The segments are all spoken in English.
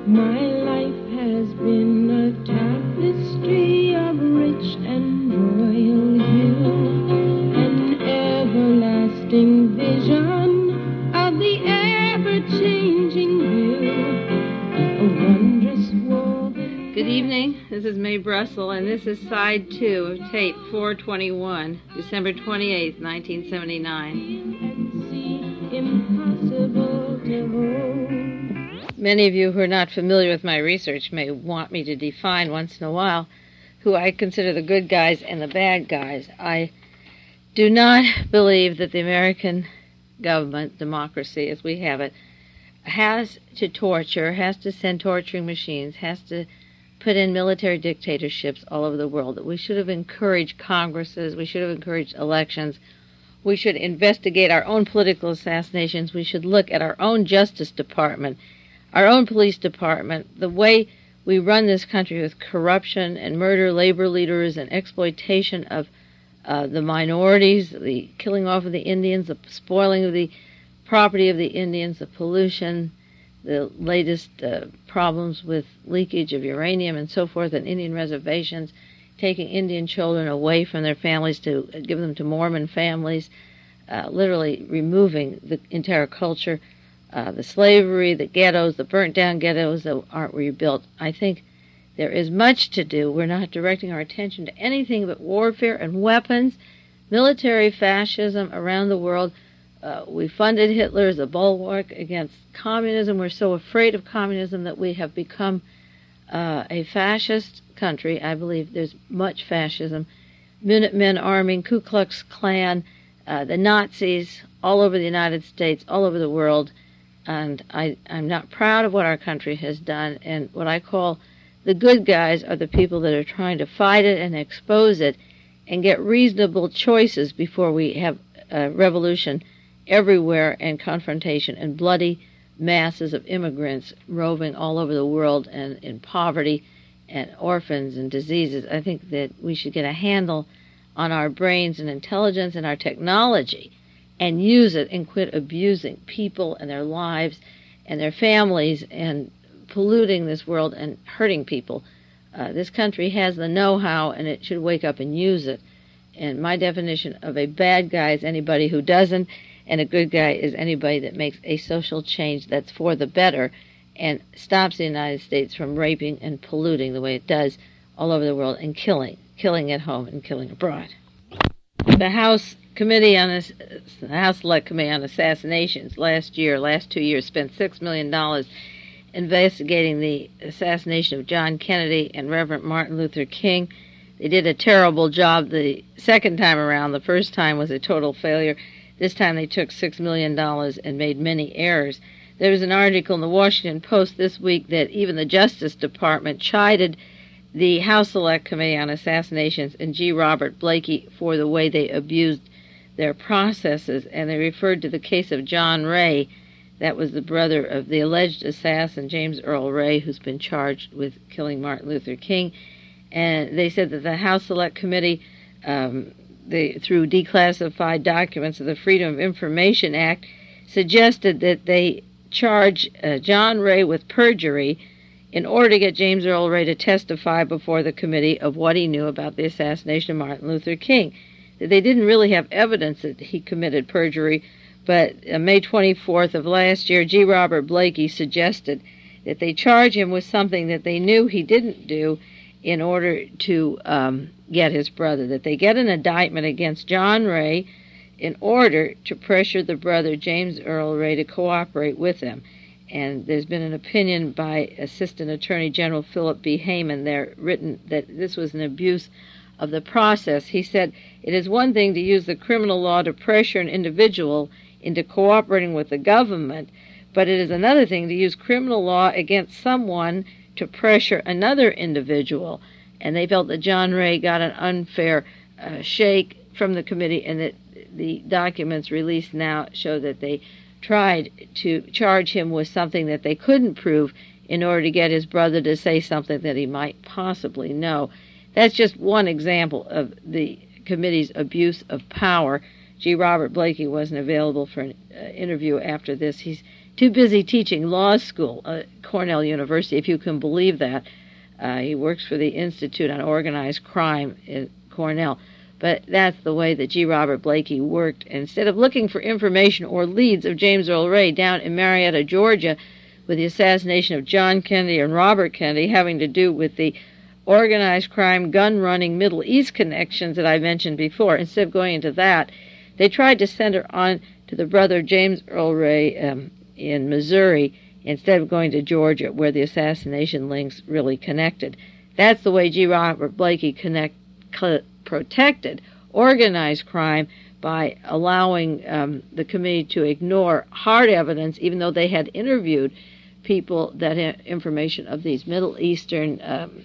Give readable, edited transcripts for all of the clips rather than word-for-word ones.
My life has been a tapestry of rich and royal hue, an everlasting vision of the ever-changing view, a wondrous world. Good evening, this is Mae Brussel, and this is side 2 of tape 421, December 28th, 1979. Impossible to hold. Many of you who are not familiar with my research may want me to define once in a while who I consider the good guys and the bad guys. I do not believe that the American government, democracy as we have it, has to torture, has to send torturing machines, has to put in military dictatorships all over the world. That we should have encouraged Congresses, we should have encouraged elections, we should investigate our own political assassinations, we should look at our own Justice Department, our own police department, the way we run this country with corruption and murder, labor leaders, and exploitation of the minorities, the killing off of the Indians, the spoiling of the property of the Indians, the pollution, the latest problems with leakage of uranium and so forth in Indian reservations, taking Indian children away from their families to give them to Mormon families, literally removing the entire culture, the slavery, the ghettos, the burnt-down ghettos that aren't rebuilt. I think there is much to do. We're not directing our attention to anything but warfare and weapons, military fascism around the world. We funded Hitler as a bulwark against communism. We're so afraid of communism that we have become a fascist country. I believe there's much fascism. Minutemen arming, Ku Klux Klan, the Nazis all over the United States, all over the world. And I'm not proud of what our country has done. And what I call the good guys are the people that are trying to fight it and expose it and get reasonable choices before we have a revolution everywhere and confrontation and bloody masses of immigrants roving all over the world and in poverty and orphans and diseases. I think that we should get a handle on our brains and intelligence and our technology and use it and quit abusing people and their lives and their families and polluting this world and hurting people. This country has the know-how and it should wake up and use it. And my definition of a bad guy is anybody who doesn't, and a good guy is anybody that makes a social change that's for the better and stops the United States from raping and polluting the way it does all over the world and killing at home and killing abroad. The House Select Committee on Assassinations last 2 years, spent $6 million investigating the assassination of John Kennedy and Reverend Martin Luther King. They did a terrible job the second time around. The first time was a total failure. This time they took $6 million and made many errors. There was an article in the Washington Post this week that even the Justice Department chided the House Select Committee on Assassinations and G. Robert Blakey for the way they abused their processes, and they referred to the case of John Ray. That was the brother of the alleged assassin, James Earl Ray, who's been charged with killing Martin Luther King. And they said that the House Select Committee, through declassified documents of the Freedom of Information Act, suggested that they charge John Ray with perjury in order to get James Earl Ray to testify before the committee of what he knew about the assassination of Martin Luther King. They didn't really have evidence that he committed perjury, but on May 24th of last year, G. Robert Blakey suggested that they charge him with something that they knew he didn't do in order to get his brother, that they get an indictment against John Ray in order to pressure the brother, James Earl Ray, to cooperate with them. And there's been an opinion by Assistant Attorney General Philip B. Heyman there written that this was an abuse of the process. He said, "It is one thing to use the criminal law to pressure an individual into cooperating with the government, but it is another thing to use criminal law against someone to pressure another individual." And they felt that John Ray got an unfair shake from the committee, and that the documents released now show that they tried to charge him with something that they couldn't prove in order to get his brother to say something that he might possibly know. That's just one example of the committee's abuse of power. G. Robert Blakey wasn't available for an interview after this. He's too busy teaching law school at Cornell University, if you can believe that. He works for the Institute on Organized Crime at Cornell. But that's the way that G. Robert Blakey worked. Instead of looking for information or leads of James Earl Ray down in Marietta, Georgia, with the assassination of John Kennedy and Robert Kennedy having to do with the organized crime, gun-running Middle East connections that I mentioned before, instead of going into that, they tried to center on to the brother James Earl Ray in Missouri instead of going to Georgia, where the assassination links really connected. That's the way G. Robert Blakey protected organized crime, by allowing the committee to ignore hard evidence, even though they had interviewed people that had information of these Middle Eastern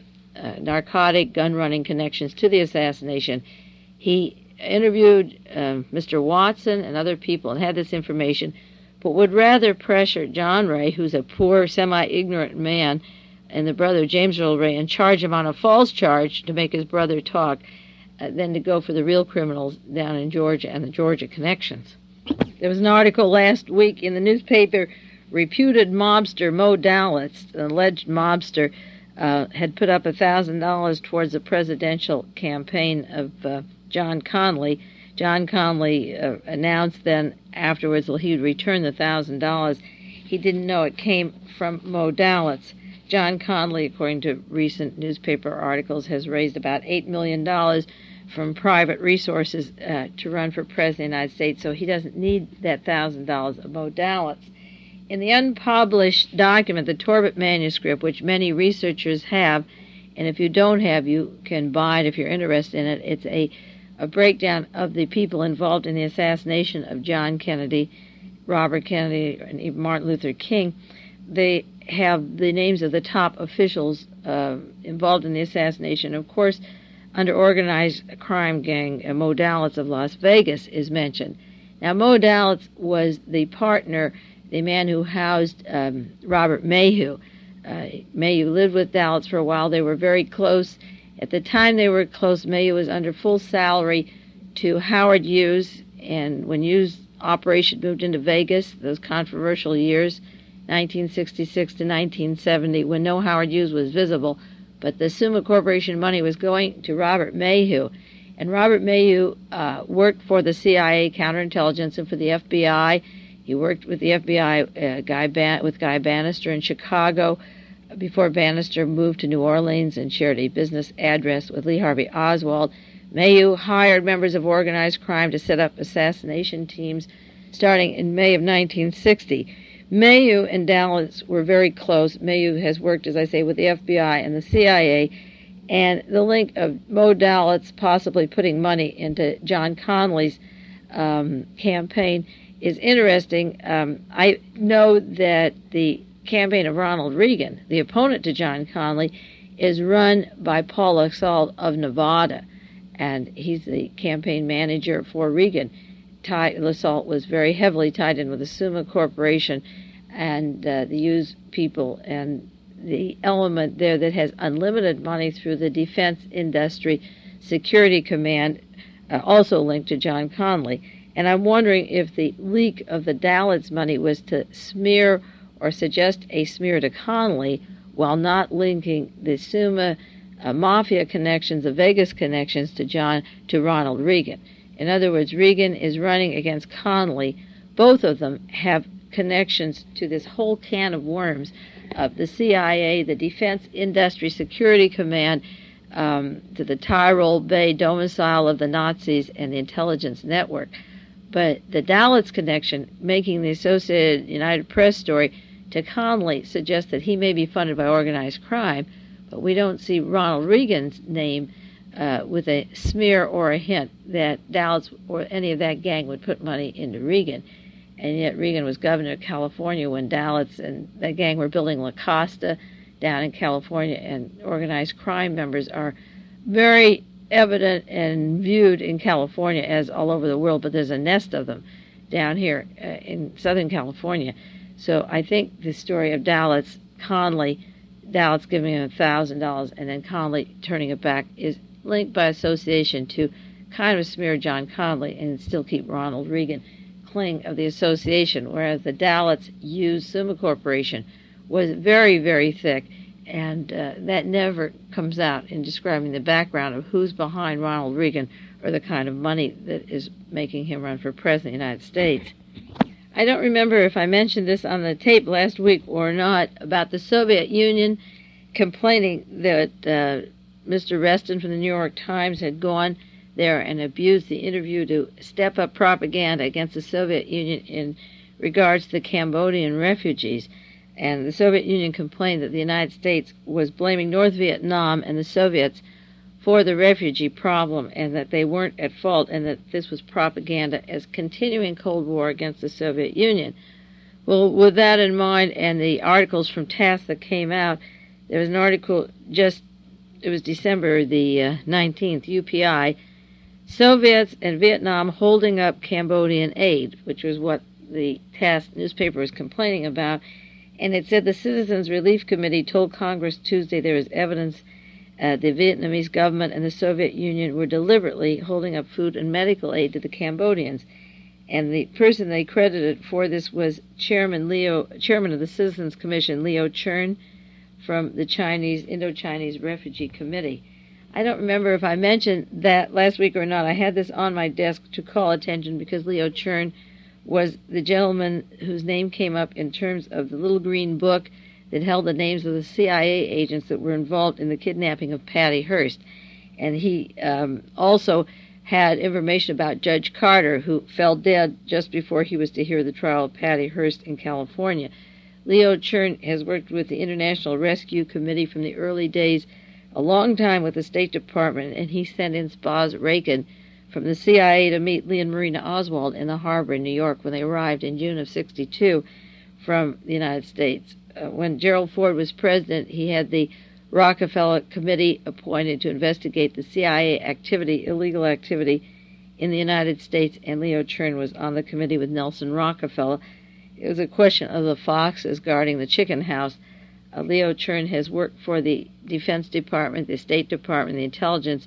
narcotic gun-running connections to the assassination. He interviewed Mr. Watson and other people and had this information, but would rather pressure John Ray, who's a poor, semi-ignorant man, and the brother James Earl Ray, and charge him on a false charge to make his brother talk, than to go for the real criminals down in Georgia and the Georgia connections. There was an article last week in the newspaper. Reputed mobster Mo Dalitz, an alleged mobster, had put up $1,000 towards the presidential campaign of John Connally. John Connally announced then afterwards that he would return the $1,000. He didn't know it came from Mo Dalitz. John Connally, according to recent newspaper articles, has raised about $8 million from private resources to run for president of the United States, so he doesn't need that $1,000 of Mo Dalitz. In the unpublished document, the Torbit manuscript, which many researchers have, and if you don't have, you can buy it if you're interested in it, it's a breakdown of the people involved in the assassination of John Kennedy, Robert Kennedy, and even Martin Luther King. They have the names of the top officials involved in the assassination. Of course, under organized crime gang, Mo Dalitz of Las Vegas is mentioned. Now, Mo Dalitz was the partner, the man who housed Robert Mayhew. Mayhew lived with Dalitz for a while. They were very close. At the time they were close, Mayhew was under full salary to Howard Hughes, and when Hughes' operation moved into Vegas, those controversial years, 1966 to 1970, when no Howard Hughes was visible, but the Summa Corporation money was going to Robert Mayhew. And Robert Mayhew worked for the CIA counterintelligence and for the FBI. He worked with the FBI with Guy Bannister in Chicago before Bannister moved to New Orleans and shared a business address with Lee Harvey Oswald. Mayhew hired members of organized crime to set up assassination teams starting in May of 1960. Mayhew and Dalitz were very close. Mayhew has worked, as I say, with the FBI and the CIA, and the link of Mo Dalitz possibly putting money into John Connally's campaign is interesting. I know that the campaign of Ronald Reagan, the opponent to John Connally, is run by Paul Lasalle of Nevada, and he's the campaign manager for Reagan. Lasalle was very heavily tied in with the Summa Corporation and the Hughes people, and the element there that has unlimited money through the Defense Industry Security Command, also linked to John Connally. And I'm wondering if the leak of the Dalitz money was to smear or suggest a smear to Connally while not linking the Summa mafia connections, the Vegas connections to Ronald Reagan. In other words, Reagan is running against Connally. Both of them have connections to this whole can of worms of the CIA, the Defense Industry Security Command, to the Tyrol Bay domicile of the Nazis and the intelligence network. But the Dalitz connection, making the Associated United Press story to Connally, suggests that he may be funded by organized crime, but we don't see Ronald Reagan's name with a smear or a hint that Dalitz or any of that gang would put money into Reagan. And yet Reagan was governor of California when Dalitz and that gang were building La Costa down in California, and organized crime members are very evident and viewed in California as all over the world, but there's a nest of them down here in Southern California. So I think the story of Dalitz giving him $1,000 and then Connally turning it back is linked by association to kind of smear John Connally and still keep Ronald Reagan cling of the association, whereas the Dalits used Summa Corporation, was very, very thick, and that never comes out in describing the background of who's behind Ronald Reagan or the kind of money that is making him run for president of the United States. I don't remember if I mentioned this on the tape last week or not about the Soviet Union complaining that Mr. Reston from the New York Times had gone there and abused the interview to step up propaganda against the Soviet Union in regards to the Cambodian refugees. And the Soviet Union complained that the United States was blaming North Vietnam and the Soviets for the refugee problem, and that they weren't at fault, and that this was propaganda as continuing Cold War against the Soviet Union. Well, with that in mind and the articles from TASS that came out, there was an article it was December the 19th, UPI, Soviets and Vietnam holding up Cambodian aid, which was what the TASS newspaper was complaining about. And it said the Citizens Relief Committee told Congress Tuesday there is evidence the Vietnamese government and the Soviet Union were deliberately holding up food and medical aid to the Cambodians. And the person they credited for this was Chairman of the Citizens Commission, Leo Chern, from the Indo-Chinese Refugee Committee. I don't remember if I mentioned that last week or not. I had this on my desk to call attention because Leo Chern was the gentleman whose name came up in terms of the little green book that held the names of the CIA agents that were involved in the kidnapping of Patty Hearst. And he also had information about Judge Carter, who fell dead just before he was to hear the trial of Patty Hearst in California. Leo Chern has worked with the International Rescue Committee from the early days, a long time with the State Department, and he sent in Spaz Rakin from the CIA to meet Lee and Marina Oswald in the harbor in New York when they arrived in June of '62 from the United States. When Gerald Ford was president, he had the Rockefeller Committee appointed to investigate the CIA illegal activity in the United States, and Leo Chern was on the committee with Nelson Rockefeller. It was a question of the foxes guarding the chicken house. Leo Chern has worked for the Defense Department, the State Department, the Intelligence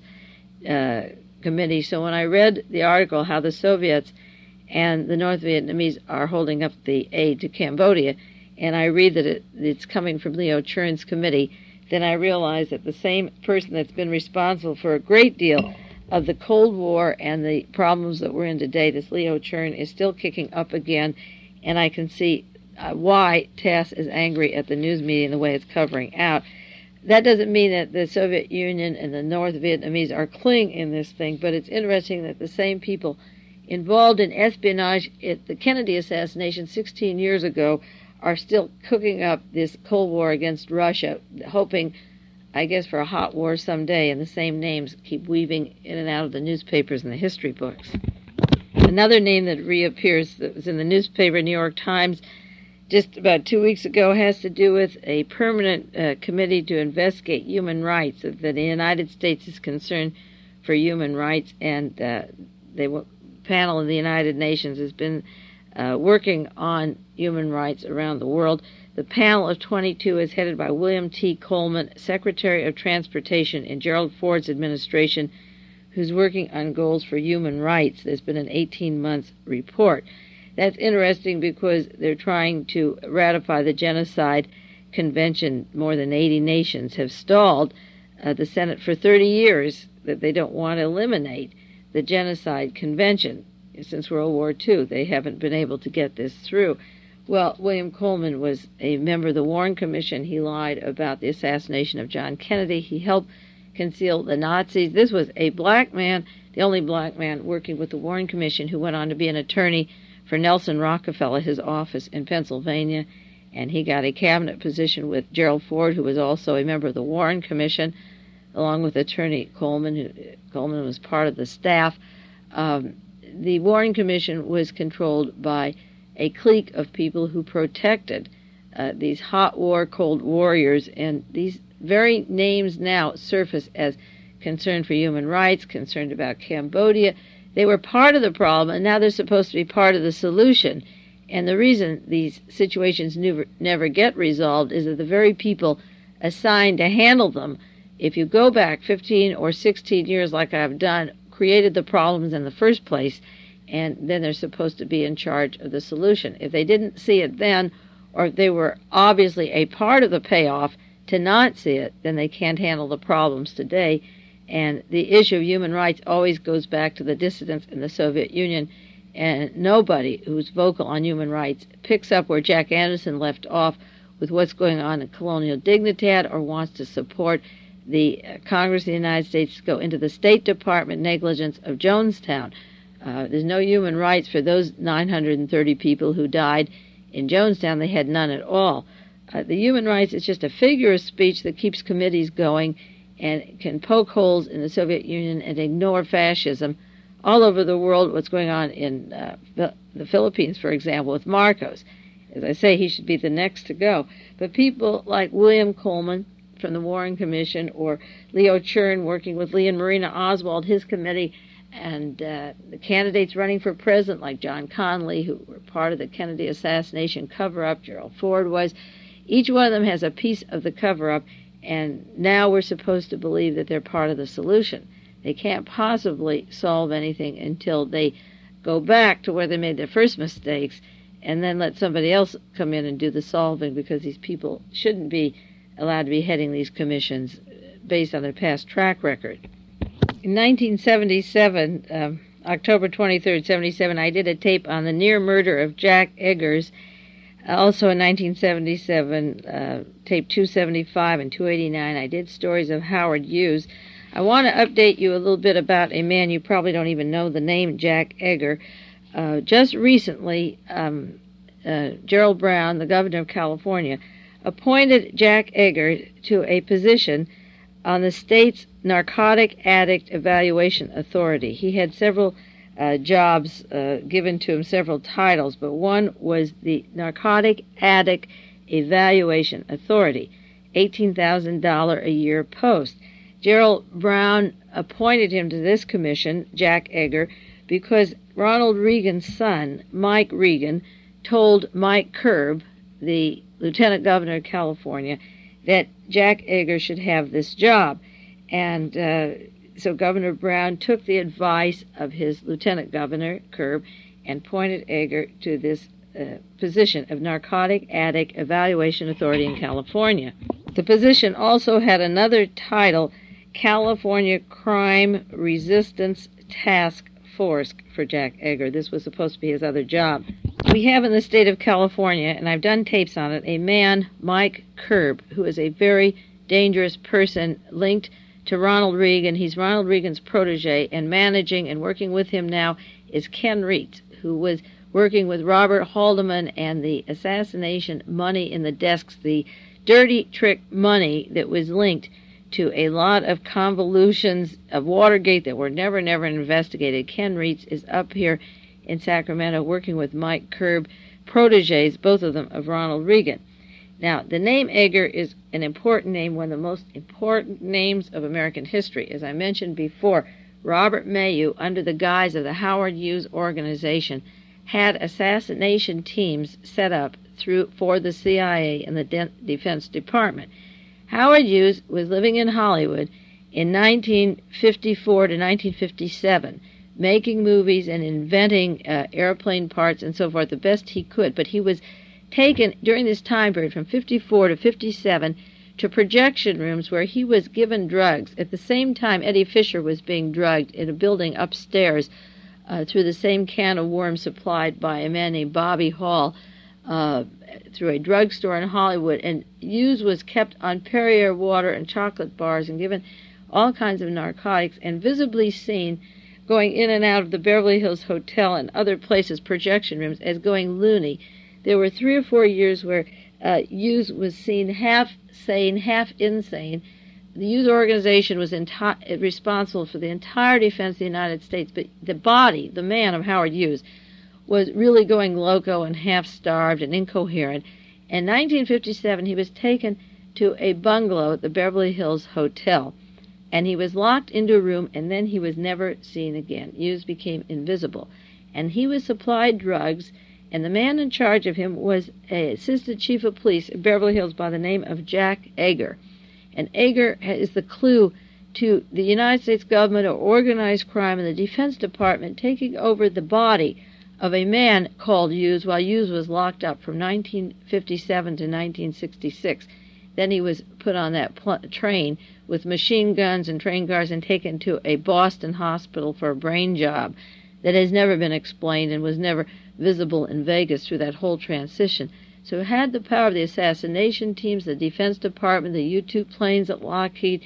Committee. So when I read the article how the Soviets and the North Vietnamese are holding up the aid to Cambodia, and I read that it's coming from Leo Chern's committee, then I realize that the same person that's been responsible for a great deal of the Cold War and the problems that we're in today, this Leo Chern, is still kicking up again, and I can see why TASS is angry at the news media and the way it's covering out. That doesn't mean that the Soviet Union and the North Vietnamese are clinging in this thing, but it's interesting that the same people involved in espionage at the Kennedy assassination 16 years ago are still cooking up this Cold War against Russia, hoping, I guess, for a hot war someday, and the same names keep weaving in and out of the newspapers and the history books. Another name that reappears that was in the newspaper, New York Times, just about 2 weeks ago, has to do with a permanent committee to investigate human rights, that the United States is concerned for human rights, and the panel of the United Nations has been working on human rights around the world. The panel of 22 is headed by William T. Coleman, Secretary of Transportation in Gerald Ford's administration, who's working on goals for human rights. There's been an 18-month report. That's interesting because they're trying to ratify the Genocide Convention. More than 80 nations have stalled the Senate for 30 years that they don't want to eliminate the Genocide Convention. Since World War II, they haven't been able to get this through. Well, William Coleman was a member of the Warren Commission. He lied about the assassination of John Kennedy. He helped conceal the Nazis. This was a black man, the only black man working with the Warren Commission, who went on to be an attorney for Nelson Rockefeller, his office in Pennsylvania, and he got a cabinet position with Gerald Ford, who was also a member of the Warren Commission, along with Attorney Coleman. Coleman was part of the staff. The Warren Commission was controlled by a clique of people who protected these hot war, cold warriors, and these very names now surface as concerned for human rights, concerned about Cambodia. They were part of the problem, and now they're supposed to be part of the solution. And the reason these situations never get resolved is that the very people assigned to handle them, if you go back 15 or 16 years like I've done, created the problems in the first place. and then they're supposed to be in charge of the solution. If they didn't see it then, or if they were obviously a part of the payoff to not see it, then they can't handle the problems today. And the issue of human rights always goes back to the dissidents in the Soviet Union, and nobody who's vocal on human rights picks up where Jack Anderson left off with what's going on in Colonial Dignidad, or wants to support the Congress of the United States to go into the State Department negligence of Jonestown. There's no human rights for those 930 people who died in Jonestown. They had none at all. The human rights is just a figure of speech that keeps committees going and can poke holes in the Soviet Union and ignore fascism all over the world. What's going on in the Philippines, for example, with Marcos. As I say, he should be the next to go. But people like William Coleman from the Warren Commission, or Leo Chern working with Lee and Marina Oswald, his committee, and the candidates running for president like John Connally, who were part of the Kennedy assassination cover-up, Gerald Ford was, each one of them has a piece of the cover-up, and now we're supposed to believe that they're part of the solution. They can't possibly solve anything until they go back to where they made their first mistakes and then let somebody else come in and do the solving, because these people shouldn't be allowed to be heading these commissions based on their past track record. In 1977, October 23rd, 77, I did a tape on the near murder of Jack Eggers. Also in 1977, tape 275 and 289, I did stories of Howard Hughes. I want to update you a little bit about a man you probably don't even know the name, Jack Egger. Just recently, Gerald Brown, the governor of California, appointed Jack Egger to a position on the state's Narcotic Addict Evaluation Authority. He had several jobs given to him, several titles, but one was the Narcotic Addict Evaluation Authority, $18,000 a year post. Gerald Brown appointed him to this commission, Jack Egger, because Ronald Reagan's son, Mike Reagan, told Mike Curb, the lieutenant governor of California, that Jack Egger should have this job. And so Governor Brown took the advice of his lieutenant governor, Curb, and appointed Egger to this position of Narcotic Addict Evaluation Authority in California. The position also had another title, California Crime Resistance Task Force, for Jack Egger. This was supposed to be his other job. We have in the state of California, and I've done tapes on it, a man, Mike Curb, who is a very dangerous person linked to Ronald Reagan. He's Ronald Reagan's protege, and managing and working with him now is Ken Reitz, who was working with Robert Haldeman and the assassination money in the desks, the dirty trick money that was linked to a lot of convolutions of Watergate that were never investigated. Ken Reitz is up here in Sacramento working with Mike Curb, proteges, both of them, of Ronald Reagan. Now, the name Egger is an important name, one of the most important names of American history. As I mentioned before, Robert Mayu, under the guise of the Howard Hughes Organization, had assassination teams set up for the CIA and the Defense Department. Howard Hughes was living in Hollywood in 1954 to 1957, making movies and inventing airplane parts and so forth the best he could. But he was taken during this time period from 54 to 57 to projection rooms where he was given drugs. At the same time, Eddie Fisher was being drugged in a building upstairs through the same can of worms supplied by a man named Bobby Hall through a drugstore in Hollywood. And Hughes was kept on Perrier water and chocolate bars and given all kinds of narcotics, and visibly seen going in and out of the Beverly Hills Hotel and other places, projection rooms, as going loony. There were 3 or 4 years where Hughes was seen half sane, half insane. The Hughes organization was responsible for the entire defense of the United States, but the body, the man of Howard Hughes, was really going loco and half-starved and incoherent. In 1957, he was taken to a bungalow at the Beverly Hills Hotel, and he was locked into a room, and then he was never seen again. Hughes became invisible, and he was supplied drugs, and the man in charge of him was an assistant chief of police in Beverly Hills by the name of Jack Egger. And Egger is the clue to the United States government or organized crime and the Defense Department taking over the body of a man called Hughes while Hughes was locked up from 1957 to 1966. Then he was put on that train with machine guns and train cars and taken to a Boston hospital for a brain job that has never been explained and was never visible in Vegas through that whole transition. So it had the power of the assassination teams, the Defense Department, the U-2 planes at Lockheed,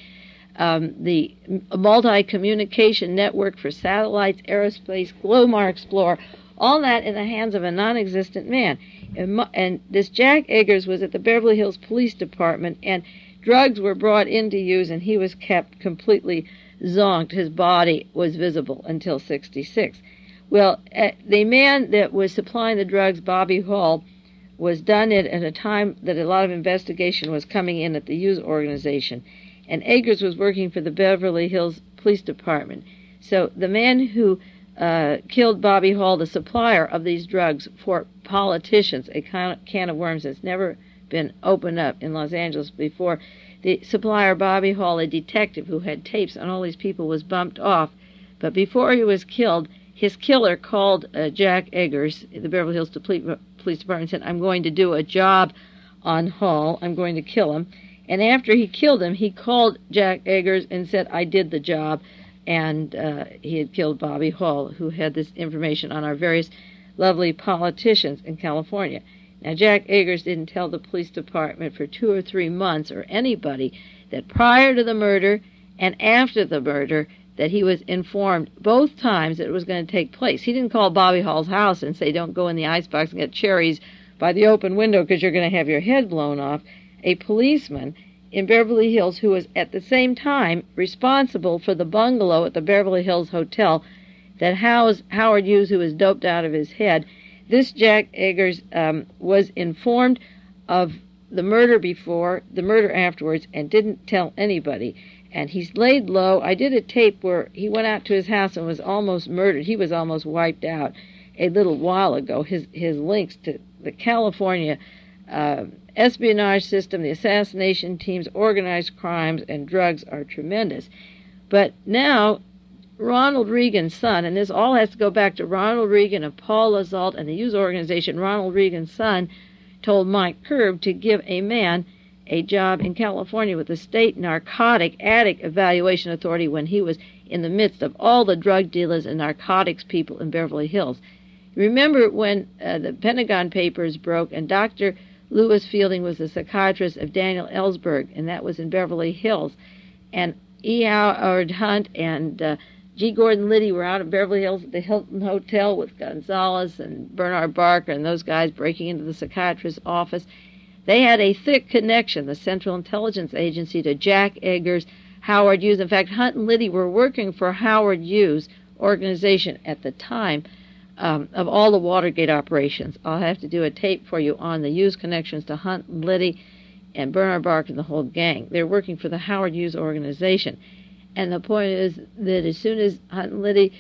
the multi-communication network for satellites, aerospace, Glomar Explorer, all that in the hands of a non-existent man. And this Jack Eggers was at the Beverly Hills Police Department, and drugs were brought in to use, and he was kept completely zonked. His body was visible until 66. Well, the man that was supplying the drugs, Bobby Hall, was done it at a time that a lot of investigation was coming in at the Hughes organization. And Eggers was working for the Beverly Hills Police Department. So the man who killed Bobby Hall, the supplier of these drugs for politicians, a can of worms that's never been opened up in Los Angeles before. The supplier, Bobby Hall, a detective who had tapes on all these people, was bumped off. But before he was killed, his killer called Jack Eggers, the Beverly Hills Police Department, said, "I'm going to do a job on Hall. I'm going to kill him." And after he killed him, he called Jack Eggers and said, "I did the job." And he had killed Bobby Hall, who had this information on our various lovely politicians in California. Now, Jack Eggers didn't tell the police department for 2 or 3 months or anybody that prior to the murder and after the murder that he was informed both times that it was going to take place. He didn't call Bobby Hall's house and say, "Don't go in the icebox and get cherries by the open window because you're going to have your head blown off." A policeman in Beverly Hills who was at the same time responsible for the bungalow at the Beverly Hills Hotel that housed Howard Hughes, who was doped out of his head. This Jack Eggers was informed of the murder before, the murder afterwards, and didn't tell anybody. And he's laid low. I did a tape where he went out to his house and was almost murdered. He was almost wiped out a little while ago. His links to the California espionage system, the assassination teams, organized crimes, and drugs are tremendous. But now, Ronald Reagan's son, and this all has to go back to Ronald Reagan and Paul Lazault and the Hughes organization. Ronald Reagan's son told Mike Kerb to give a man a job in California with the State Narcotic Addict Evaluation Authority when he was in the midst of all the drug dealers and narcotics people in Beverly Hills. Remember when the Pentagon Papers broke and Dr. Lewis Fielding was the psychiatrist of Daniel Ellsberg, and that was in Beverly Hills. And E. Howard Hunt and G. Gordon Liddy were out in Beverly Hills at the Hilton Hotel with Gonzalez and Bernard Barker and those guys breaking into the psychiatrist's office. They had a thick connection, the Central Intelligence Agency, to Jack Eggers, Howard Hughes. In fact, Hunt and Liddy were working for Howard Hughes' organization at the time of all the Watergate operations. I'll have to do a tape for you on the Hughes connections to Hunt and Liddy and Bernard Barker and the whole gang. They're working for the Howard Hughes organization. And the point is that as soon as Hunt and Liddy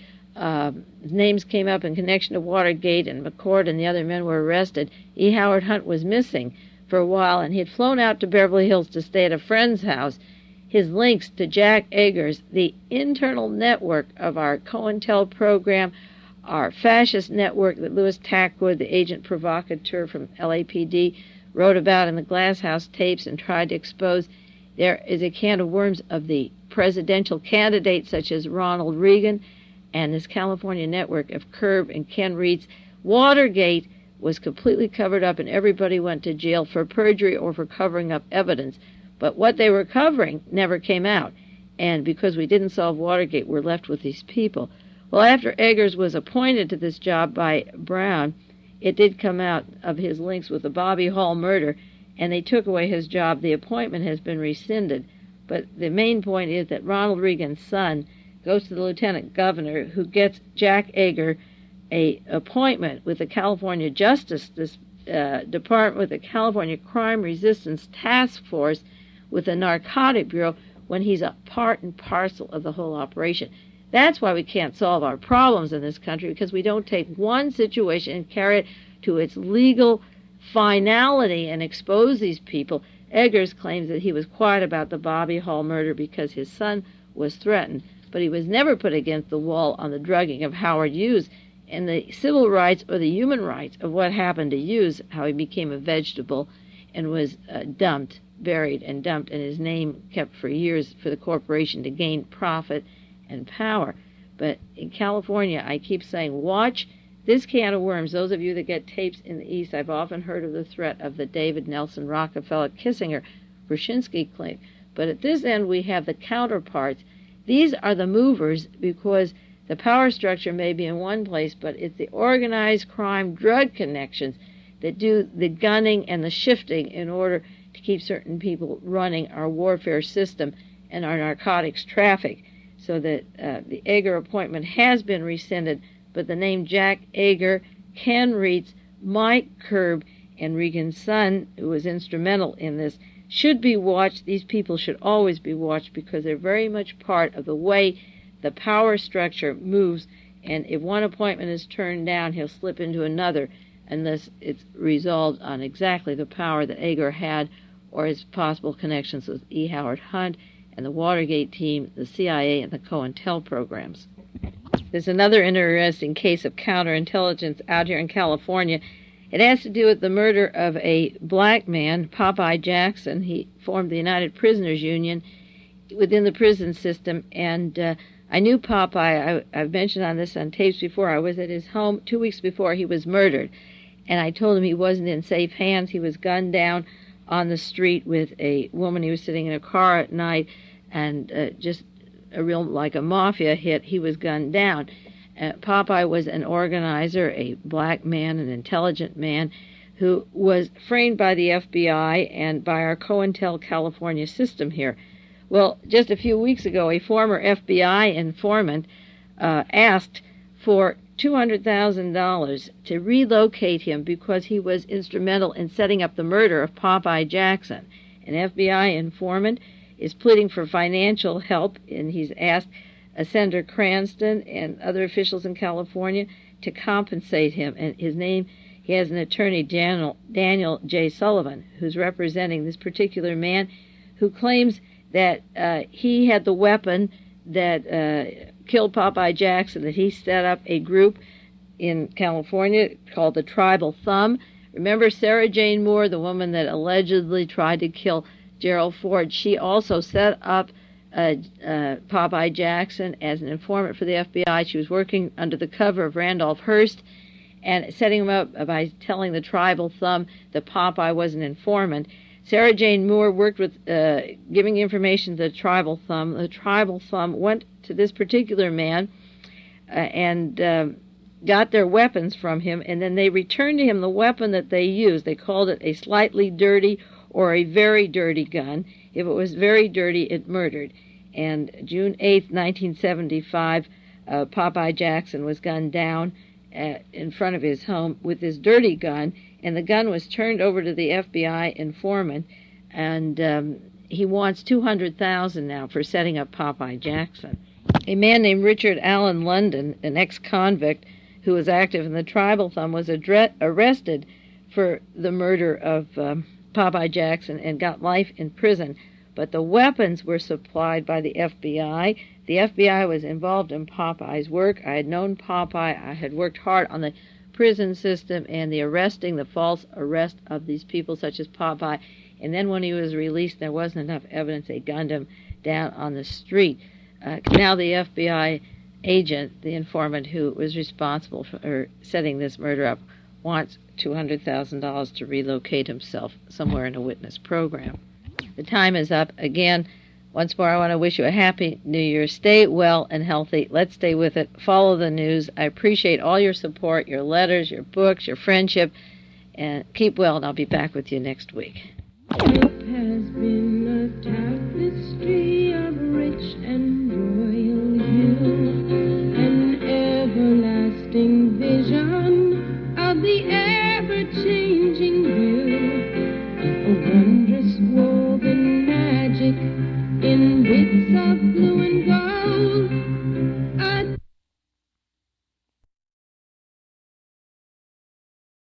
names came up in connection to Watergate and McCord and the other men were arrested, E. Howard Hunt was missing for a while, and he had flown out to Beverly Hills to stay at a friend's house. His links to Jack Eggers, the internal network of our COINTEL program, our fascist network that Louis Tackwood, the agent provocateur from LAPD, wrote about in the Glass House tapes and tried to expose. There is a can of worms of the presidential candidates such as Ronald Reagan and this California network of Kerb and Ken Reeds. Watergate was completely covered up and everybody went to jail for perjury or for covering up evidence. But what they were covering never came out. And because we didn't solve Watergate, we're left with these people. Well, after Eggers was appointed to this job by Brown, it did come out of his links with the Bobby Hall murder, and they took away his job. The appointment has been rescinded. But the main point is that Ronald Reagan's son goes to the lieutenant governor, who gets Jack Eggers a appointment with the California Justice Department, with the California Crime Resistance Task Force, with the Narcotic Bureau, when he's a part and parcel of the whole operation. That's why we can't solve our problems in this country, because we don't take one situation and carry it to its legal finality and expose these people. Eggers claims that he was quiet about the Bobby Hall murder because his son was threatened. But he was never put against the wall on the drugging of Howard Hughes and the civil rights or the human rights of what happened to Hughes, how he became a vegetable and was buried and dumped, and his name kept for years for the corporation to gain profit and power. But in California, I keep saying, watch this can of worms. Those of you that get tapes in the East, I've often heard of the threat of the David Nelson Rockefeller Kissinger Brzezinski claim. But at this end, we have the counterparts. These are the movers because the power structure may be in one place, but it's the organized crime drug connections that do the gunning and the shifting in order to keep certain people running our warfare system and our narcotics traffic. So that the Ager appointment has been rescinded, but the name Jack Ager, Ken Reitz, Mike Kerb, and Regan's son, who was instrumental in this, should be watched. These people should always be watched because they're very much part of the way the power structure moves, and if one appointment is turned down, he'll slip into another unless it's resolved on exactly the power that Ager had or his possible connections with E. Howard Hunt and the Watergate team, the CIA, and the COINTEL programs. There's another interesting case of counterintelligence out here in California. It has to do with the murder of a black man, Popeye Jackson. He formed the United Prisoners Union within the prison system, and I knew Popeye. I've mentioned on this on tapes before. I was at his home 2 weeks before he was murdered, and I told him he wasn't in safe hands. He was gunned down on the street with a woman. He was sitting in a car at night, and just a real, like a mafia hit, he was gunned down. Popeye was an organizer, a black man, an intelligent man, who was framed by the FBI and by our COINTEL California system here. Well, just a few weeks ago, a former FBI informant asked for $200,000 to relocate him because he was instrumental in setting up the murder of Popeye Jackson. An FBI informant is pleading for financial help, and he's asked Senator Cranston and other officials in California to compensate him. And his name, he has an attorney, Daniel J. Sullivan, who's representing this particular man who claims that he had the weapon that killed Popeye Jackson, that he set up a group in California called the Tribal Thumb. Remember Sarah Jane Moore, the woman that allegedly tried to kill Gerald Ford? She also set up Popeye Jackson as an informant for the FBI. She was working under the cover of Randolph Hearst and setting him up by telling the Tribal Thumb that Popeye was an informant. Sarah Jane Moore worked with giving information to the Tribal Thumb. The Tribal Thumb went to this particular man and got their weapons from him, and then they returned to him the weapon that they used. They called it a slightly dirty or a very dirty gun. If it was very dirty, it murdered. And June 8th, 1975, Popeye Jackson was gunned down in front of his home with this dirty gun, and the gun was turned over to the FBI informant, and he wants $200,000 now for setting up Popeye Jackson. A man named Richard Allen London, an ex-convict who was active in the Tribal Thumb, was arrested for the murder of Popeye Jackson and got life in prison. But the weapons were supplied by the FBI. The FBI was involved in Popeye's work. I had known Popeye. I had worked hard on the prison system and the false arrest of these people such as Popeye. And then when he was released, there wasn't enough evidence. They gunned him down on the street. Now the FBI agent, the informant who was responsible for setting this murder up, wants $200,000 to relocate himself somewhere in a witness program. The time is up. Again, once more, I want to wish you a happy New Year. Stay well and healthy. Let's stay with it. Follow the news. I appreciate all your support, your letters, your books, your friendship, and keep well, and I'll be back with you next week.